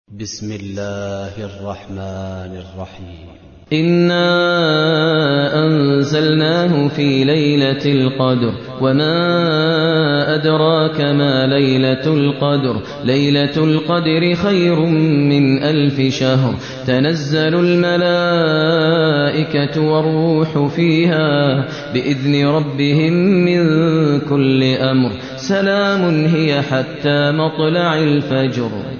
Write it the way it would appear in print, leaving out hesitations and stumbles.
بسم الله الرحمن الرحيم. إنا أنزلناه في ليلة القدر وما أدراك ما ليلة القدر ليلة القدر خير من 1000 شهر تنزل الملائكة والروح فيها بإذن ربهم من كل أمر سلام هي حتى مطلع الفجر.